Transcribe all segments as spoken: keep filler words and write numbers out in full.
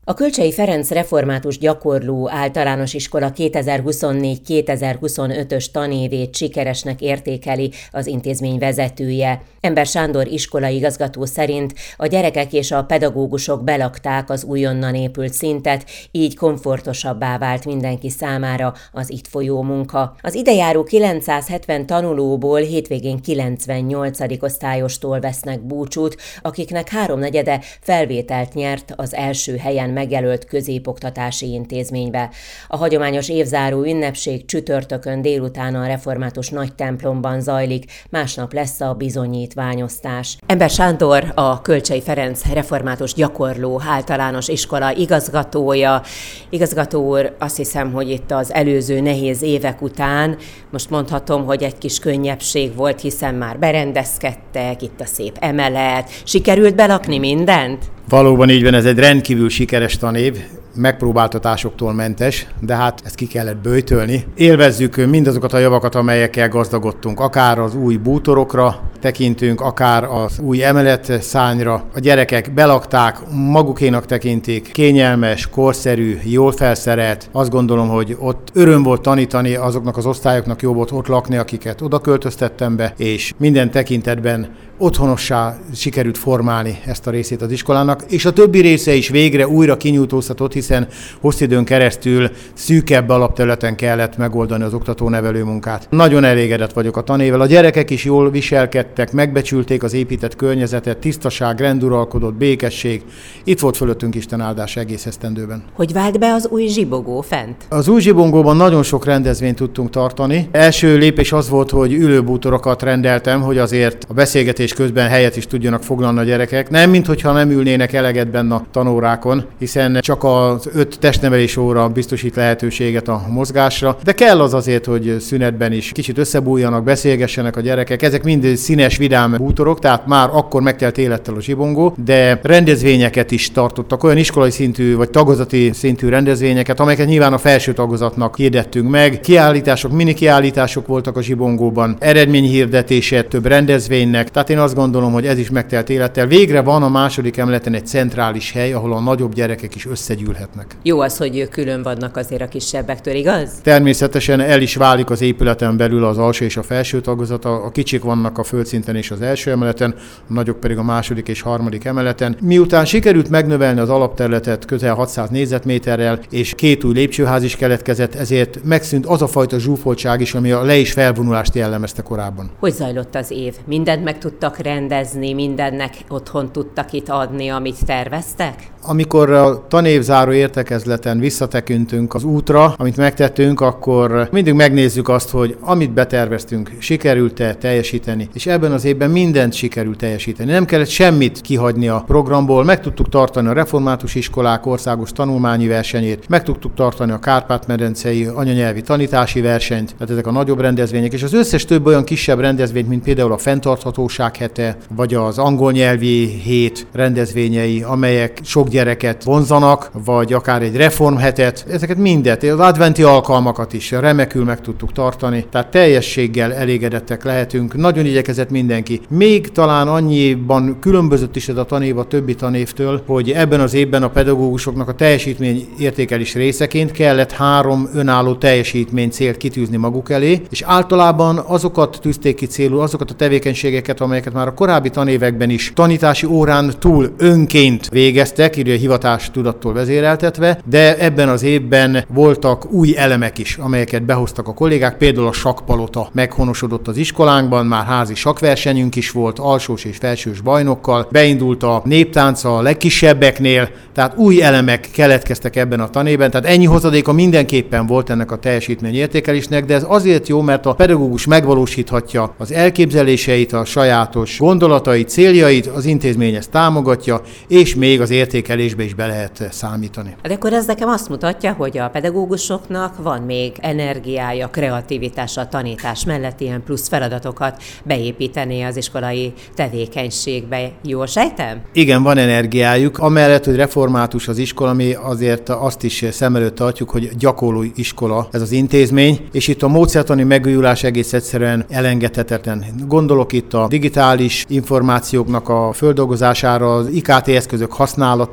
A Kölcsey Ferenc Református Gyakorló Általános Iskola kétezer-huszonnégy kétezer-huszonötös tanévét sikeresnek értékeli az intézmény vezetője. Ember Sándor iskolaigazgató szerint a gyerekek és a pedagógusok belakták az újonnan épült szintet, így komfortosabbá vált mindenki számára az itt folyó munka. Az idejáró kilencszázhetven tanulóból hétvégén kilencvennyolcadik osztályostól vesznek búcsút, akiknek háromnegyede felvételt nyert az első helyen megjelölt középoktatási intézménybe. A hagyományos évzáró ünnepség csütörtökön délután a református nagytemplomban zajlik, másnap lesz a bizonyítványosztás. Ember Sándor, a Kölcsey Ferenc Református Gyakorló Általános Iskola igazgatója. Igazgató úr, azt hiszem, hogy itt az előző nehéz évek után most mondhatom, hogy egy kis könnyebbség volt, hiszen már berendezkedtek, itt a szép emelet. Sikerült belakni mindent? Valóban így van, ez egy rendkívül sikeres tanév, megpróbáltatásoktól mentes, de hát ezt ki kellett böjtölni. Élvezzük mindazokat a javakat, amelyekkel gazdagodtunk, akár az új bútorokra tekintünk, akár az új emelet szárnyra. A gyerekek belakták, magukénak tekintik, kényelmes, korszerű, jól felszerelt. Azt gondolom, hogy ott öröm volt tanítani, azoknak az osztályoknak jó volt ott lakni, akiket oda költöztettem be, és minden tekintetben otthonossá sikerült formálni ezt a részét az iskolának, és a többi része is végre újra kinyújtóztatott, hiszen hosszú időn keresztül szűkebb alapterületen kellett megoldani az oktató-nevelő munkát. Nagyon elégedett vagyok a tanévvel. A gyerekek is jól viselkedtek, megbecsülték az épített környezetet, tisztaság, renduralkodott, békesség. Itt volt fölöttünk Isten áldás egész esztendőben. Hogy vált be az új zsibogó fent? Az új zsibongóban nagyon sok rendezvényt tudtunk tartani. Első lépés az volt, hogy ülőbútorokat rendeltem, hogy azért a beszélgetés és közben helyet is tudjanak foglalni a gyerekek. Nem, minthogyha nem ülnének eleget benne a tanórákon, hiszen csak az öt testnevelés óra biztosít lehetőséget a mozgásra, de kell az azért, hogy szünetben is kicsit összebújjanak, beszélgessenek a gyerekek. Ezek mind színes, vidám bútorok, tehát már akkor megtelt élettel a zsibongó, de rendezvényeket is tartottak, olyan iskolai szintű vagy tagozati szintű rendezvényeket, amelyeket nyilván a felső tagozatnak hirdettünk meg. Kiállítások, mini kiállítások voltak a zsibongóban, eredményhirdetése több rendezvénynek, tehát én azt gondolom, hogy ez is megtelt élettel. Végre van a második emeleten egy centrális hely, ahol a nagyobb gyerekek is összegyűlhetnek. Jó az, hogy ők külön vannak azért a kisebbektől, igaz? Természetesen el is válik az épületen belül az alsó és a felső tagozata. A kicsik vannak a földszinten és az első emeleten, a nagyok pedig a második és harmadik emeleten. Miután sikerült megnövelni az alapterületet közel hatszáz négyzetméterrel, és két új lépcsőház is keletkezett, ezért megszűnt az a fajta zsúfoltság is, ami a le- és felvonulást jellemezte korábban. Hogy zajlott az év? Mindent meg tudtak rendezni, mindennek otthon tudtak itt adni, amit terveztek? Amikor a tanévzáró értekezleten visszatekintünk az útra, amit megtettünk, akkor mindig megnézzük azt, hogy amit beterveztünk, sikerült-e teljesíteni, és ebben az évben mindent sikerült teljesíteni. Nem kellett semmit kihagyni a programból, meg tudtuk tartani a református iskolák országos tanulmányi versenyét, meg tudtuk tartani a Kárpát-medencei anyanyelvi tanítási versenyt, tehát ezek a nagyobb rendezvények, és az összes több olyan kisebb rendezvényt, mint például a fenntarthatóság hete, vagy az angol nyelvi hét rendezvényei, amelyek sok gyereket vonzanak, vagy akár egy reformhetet, ezeket mindet, az adventi alkalmakat is remekül meg tudtuk tartani, tehát teljességgel elégedettek lehetünk, nagyon igyekezett mindenki. Még talán annyiban különbözött is ez a tanév a többi tanévtől, hogy ebben az évben a pedagógusoknak a teljesítmény értékelés részeként kellett három önálló teljesítmény célt kitűzni maguk elé, és általában azokat tűzték ki célul, azokat a tevékenységeket, amelyeket már a korábbi tanévekben is tanítási órán túl önként végeztek, írja hivatás tudattól vezéreltetve, de ebben az évben voltak új elemek is, amelyeket behoztak a kollégák, például a sakkpalota meghonosodott az iskolánkban, már házi sakkversenyünk is volt, alsós és felsős bajnokkal, beindult a néptánc a legkisebbeknél, tehát új elemek keletkeztek ebben a tanévben, tehát ennyi hozadéka mindenképpen volt ennek a teljesítményértékelésnek, de ez azért jó, mert a pedagógus megvalósíthatja az elképzeléseit, a sajátos gondolatait, céljait, az intézmény ezt támogatja, és még az értékelésbe is be lehet számítani. De akkor ez nekem azt mutatja, hogy a pedagógusoknak van még energiája, kreativitása a tanítás mellett ilyen plusz feladatokat beépíteni az iskolai tevékenységbe. Jól sejtem? Igen, van energiájuk. Amellett, hogy református az iskola, mi azért azt is szem előtt tartjuk, hogy gyakorló iskola ez az intézmény, és itt a módszertani megújulás egész egyszerűen elengedhetetlen. Gondolok itt a digitális információknak a földolgozására, az I K T eszközök használatára,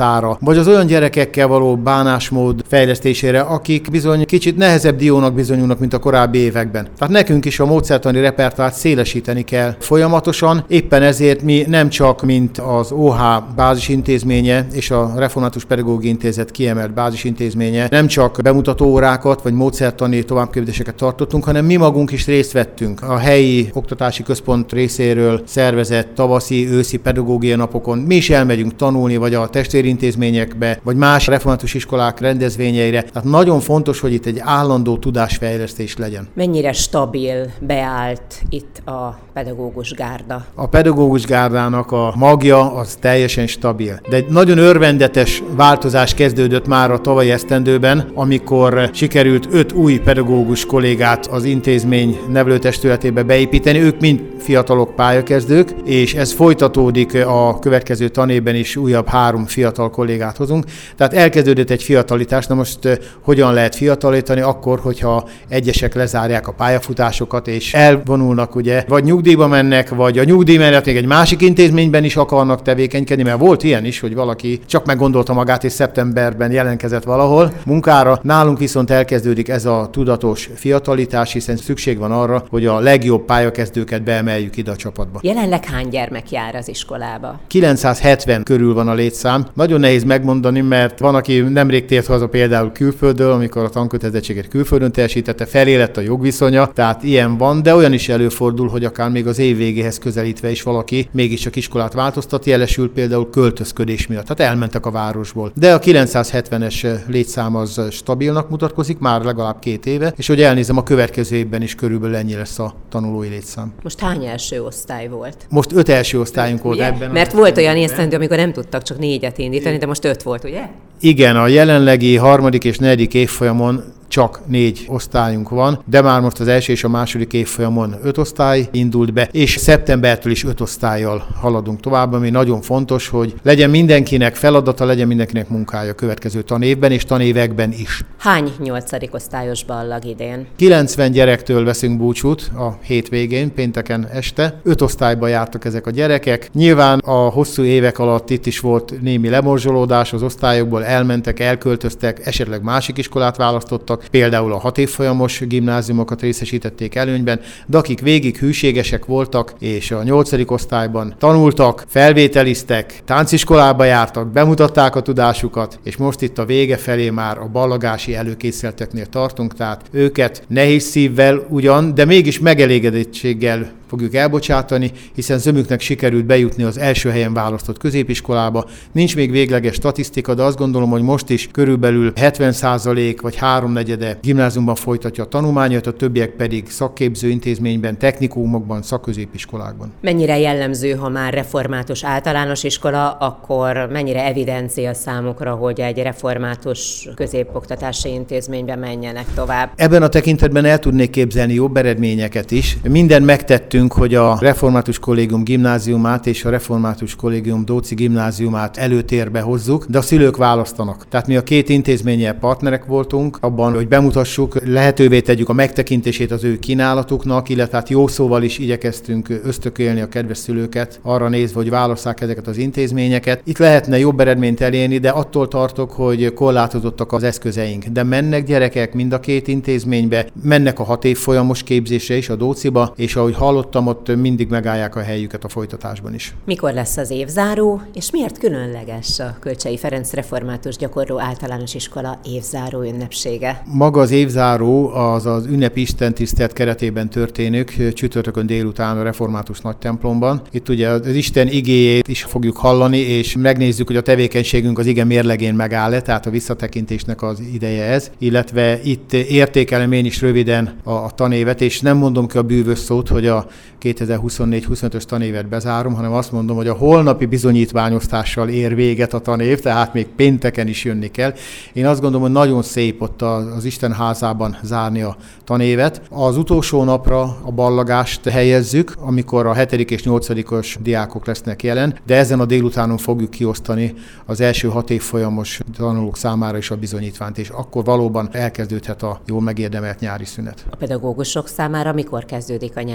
használatára, vagy az olyan gyerekekkel való bánásmód fejlesztésére, akik bizony kicsit nehezebb diónak bizonyulnak, mint a korábbi években. Tehát nekünk is a módszertani repertoárt szélesíteni kell folyamatosan, éppen ezért mi nem csak, mint az o há bázisintézménye és a Református Pedagógiai Intézet kiemelt bázisintézménye, nem csak bemutató órákat vagy módszertani továbbképzéseket tartottunk, hanem mi magunk is részt vettünk a helyi oktatási központ részéről szervezett tavaszi, őszi pedagógiai napokon. Mi is elmegyünk tanulni, vagy a testvérintézményekbe, vagy más református iskolák rendezvényeire. Tehát nagyon fontos, hogy itt egy állandó tudásfejlesztés legyen. Mennyire stabil, beállt itt a pedagógus gárda? A pedagógus gárdának a magja az teljesen stabil. De egy nagyon örvendetes változás kezdődött már a tavalyi esztendőben, amikor sikerült öt új pedagógus kollégát az intézmény nevelőtestületébe beépíteni. Ők mind fiatalok, pályakezdők, és ez folytatódik a következő tanévben is, újabb három fiatal kollégát hozunk. Tehát elkezdődött egy fiatalitás. Na most hogyan lehet fiatalítani? Akkor, hogyha egyesek lezárják a pályafutásokat, és elvonulnak, ugye, vagy nyugdíjba mennek, vagy a nyugdíj mellett még egy másik intézményben is akarnak tevékenykedni, mert volt ilyen is, hogy valaki csak meggondolta magát, és szeptemberben jelentkezett valahol munkára. Nálunk viszont elkezdődik ez a tudatos fiatalitás, hiszen szükség van arra, hogy a legjobb pályakezdőket beemeljük ide a csapatba. Jelenleg hány gyermek jár az iskolába? kilencszázhetven körül van a létszám. Nagyon nehéz megmondani, mert van, aki nemrég tért haza például külföldről, amikor a tankötelezettséget külföldön teljesítette, felé lett a jogviszonya, tehát ilyen van, de olyan is előfordul, hogy akár még az év végéhez közelítve is valaki mégiscsak iskolát változtat, jelesül például költözködés miatt. Tehát elmentek a városból. De a kilencszázhetvenes létszám az stabilnak mutatkozik már legalább két éve, és hogy elnézem, a következő évben is körülbelül ennyi lesz a tanulói létszám. Most hány első osztály volt? Most öt első osztályunk volt ugye? ebben. Mert volt olyan esztendő, amikor nem tudtak csak négyet indítani, de most öt volt, ugye? Igen, a jelenlegi harmadik és negyedik évfolyamon csak négy osztályunk van, de már most az első és a második évfolyamon öt osztály indult be, és szeptembertől is öt osztállyal haladunk tovább, ami nagyon fontos, hogy legyen mindenkinek feladata, legyen mindenkinek munkája a következő tanévben és tanévekben is. Hány nyolcadik osztályos ballag idén? kilencven gyerektől veszünk búcsút a hétvégén, pénteken este. öt osztályba jártak ezek a gyerekek. Nyilván a hosszú évek alatt itt is volt némi lemorzsolódás, az osztályokból elmentek, elköltöztek, esetleg másik iskolát választottak, például a hat évfolyamos gimnáziumokat részesítették előnyben, de akik végig hűségesek voltak, és a nyolcadik osztályban tanultak, felvételiztek, tánciskolába jártak, bemutatták a tudásukat, és most itt a vége felé már a ballagási előkészületeknél tartunk, tehát őket nehéz szívvel ugyan, de mégis megelégedettséggel fogjuk elbocsátani, hiszen zömüknek sikerült bejutni az első helyen választott középiskolába. Nincs még végleges statisztika, de azt gondolom, hogy most is körülbelül hetven százalék vagy háromnegyede gimnáziumban folytatja a tanulmányait, a többiek pedig szakképző intézményben, technikumokban, szakközépiskolákban. Mennyire jellemző, ha már református általános iskola, akkor mennyire evidencia számukra, hogy egy református középoktatási intézményben menjenek tovább? Ebben a tekintetben el tudnék képzelni jobb eredményeket is. Mindent megtettünk, hogy a Református Kollégium gimnáziumát és a Református Kollégium Dóczi gimnáziumát előtérbe hozzuk, de a szülők választanak. Tehát mi a két intézménnyel partnerek voltunk abban, hogy bemutassuk, lehetővé tegyük a megtekintését az ő kínálatuknak, illetve hát jó szóval is igyekeztünk ösztökélni a kedves szülőket arra nézve, hogy válasszák ezeket az intézményeket. Itt lehetne jobb eredményt elérni, de attól tartok, hogy korlátozottak az eszközeink. De mennek gyerekek mind a két intézménybe, mennek a hat évfolyamos képzésre is a Dóciba, és ahogy hallottam, ott mindig megállják a helyüket a folytatásban is. Mikor lesz az évzáró, és miért különleges a Kölcsey Ferenc Református Gyakorló Általános Iskola évzáró ünnepsége? Maga az évzáró az az ünnepi istentisztelet keretében történik csütörtökön délután a református nagytemplomban. Itt ugye az Isten igéjét is fogjuk hallani, és megnézzük, hogy a tevékenységünk az ige mérlegén megáll-e, tehát a visszatekintésnek az ideje ez, illetve itt értékelem én is röviden a, a tanévet, és nem mondom ki a bűvös szót, hogy a kétezer-huszonnégy huszonötös tanévet bezárom, hanem azt mondom, hogy a holnapi bizonyítványosztással ér véget a tanév, tehát még pénteken is jönni kell. Én azt gondolom, hogy nagyon szép ott az Isten házában zárni a tanévet. Az utolsó napra a ballagást helyezzük, amikor a hetedik és nyolcadikos diákok lesznek jelen, de ezen a délutánon fogjuk kiosztani az első hat évfolyamos tanulók számára is a bizonyítványt, és akkor valóban elkezdődhet a jól megérdemelt nyári szünet. A pedagógusok számára mikor kezdődik a nyári szünet?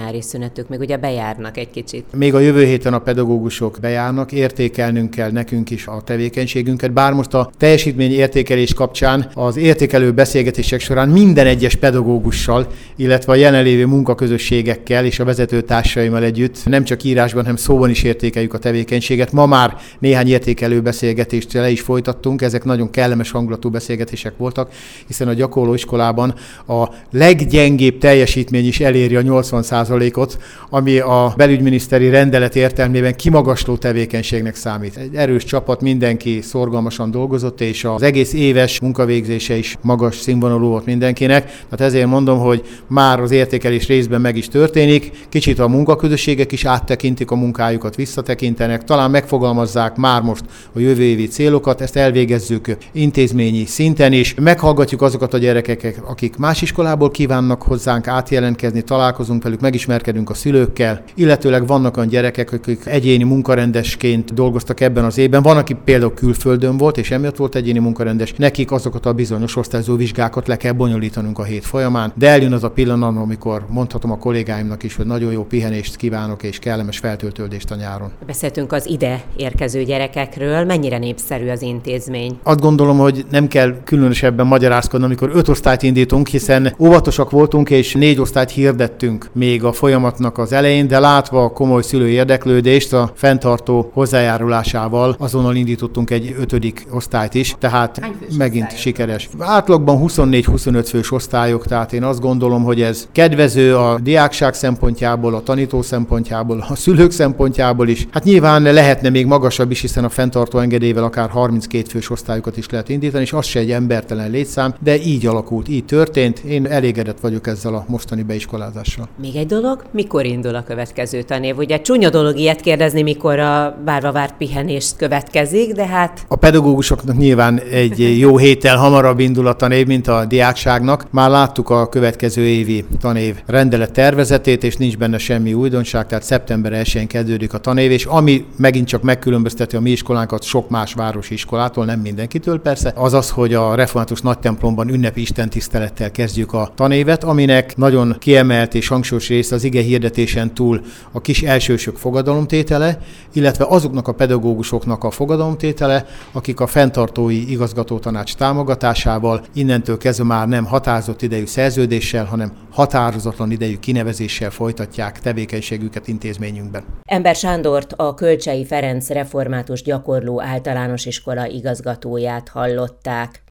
történetük, még ugye bejárnak egy kicsit. Még a jövő héten a pedagógusok bejárnak, értékelnünk kell nekünk is a tevékenységünket, bár most a teljesítmény értékelés kapcsán az értékelő beszélgetések során minden egyes pedagógussal, illetve a jelenlévő munkaközösségekkel és a vezetőtársaimmal együtt nem csak írásban, hanem szóban is értékeljük a tevékenységet. Ma már néhány értékelő beszélgetést le is folytattunk, ezek nagyon kellemes hangulatú beszélgetések voltak, hiszen a gyakorló iskolában a leggyengébb teljesítmény is eléri a nyolcvan százalékot, ami a belügyminiszteri rendelet értelmében kimagasló tevékenységnek számít. Egy erős csapat, mindenki szorgalmasan dolgozott, és az egész éves munkavégzése is magas színvonalú volt mindenkinek. Tehát ezért mondom, hogy már az értékelés részben meg is történik. Kicsit a munkaközösségek is áttekintik a munkájukat, visszatekintenek, talán megfogalmazzák már most a jövő évi célokat, ezt elvégezzük intézményi szinten is. Meghallgatjuk azokat a gyerekeket, akik más iskolából kívánnak hozzánk átjelentkezni, találkozunk velük, megismerkedünk a szülőkkel, illetőleg vannak olyan gyerekek, akik egyéni munkarendesként dolgoztak ebben az évben. Van, aki például külföldön volt, és emiatt volt egyéni munkarendes. Nekik azokat a bizonyos osztályzó vizsgákat le kell bonyolítanunk a hét folyamán, de eljön az a pillanat, amikor mondhatom a kollégáimnak is, hogy nagyon jó pihenést kívánok, és kellemes feltöltődést a nyáron. Beszéltünk az ide érkező gyerekekről. Mennyire népszerű az intézmény? Azt gondolom, hogy nem kell különösebben magyarázkodni, amikor öt osztályt indítunk, hiszen óvatosak voltunk, és négy osztályt hirdettünk még a folyamatnak az elején, de látva a komoly szülői érdeklődést a fenntartó hozzájárulásával azonnal indítottunk egy ötödik osztályt is, tehát megint osztályok? Sikeres. Átlagban huszonnégy-huszonöt fős osztályok, tehát én azt gondolom, hogy ez kedvező a diákság szempontjából, a tanító szempontjából, a szülők szempontjából is. Hát nyilván lehetne még magasabb is, hiszen a fenntartó engedélyvel akár harminckét fős osztályokat is lehet indítani, és az se egy embertelen létszám, de így alakult, így történt. Én elégedett vagyok ezzel a mostani beiskolázással. Még egy dolog, mikor indul a következő tanév? Ugye csúnya dolog ilyet kérdezni, mikor a várva várt pihenést következik, de hát... A pedagógusoknak nyilván egy jó héttel hamarabb indul a tanév, mint a diákságnak. Már láttuk a következő évi tanév rendelet tervezetét, és nincs benne semmi újdonság, tehát szeptember elsején kezdődik a tanév, és ami megint csak megkülönbözteti a mi iskolánkat sok más városi iskolától, nem mindenkitől persze, az az, hogy a református nagytemplomban ünnepi istentisztelettel kezdjük a tanévet, aminek nagyon kiemelt és hangsúlyos része az ige hirdetésen túl a kis elsősök fogadalomtétele, illetve azoknak a pedagógusoknak a fogadalomtétele, akik a fenntartói igazgatótanács támogatásával innentől kezdve már nem határozott idejű szerződéssel, hanem határozatlan idejű kinevezéssel folytatják tevékenységüket intézményünkben. Ember Sándort, a Kölcsey Ferenc Református Gyakorló Általános Iskola igazgatóját hallották.